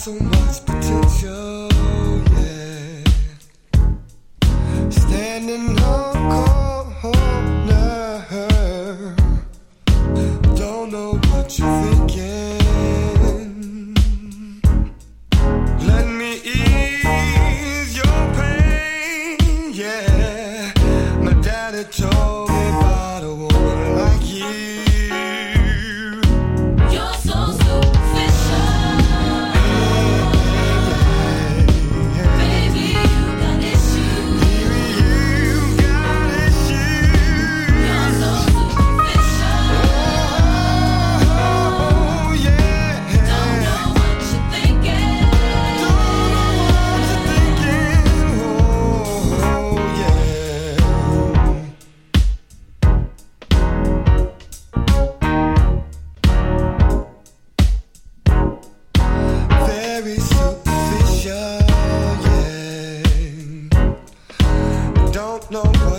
so much potential, yeah. Standing on corner, don't know what you're thinking. Let me ease your pain, yeah. My daddy told me about a woman like you. You're so superficial. Baby, you got issues. You got issues. You're so superficial. Oh, yeah. Don't know what you're thinking. Don't know what you're thinking. Oh, yeah. Very superficial, yeah. Don't know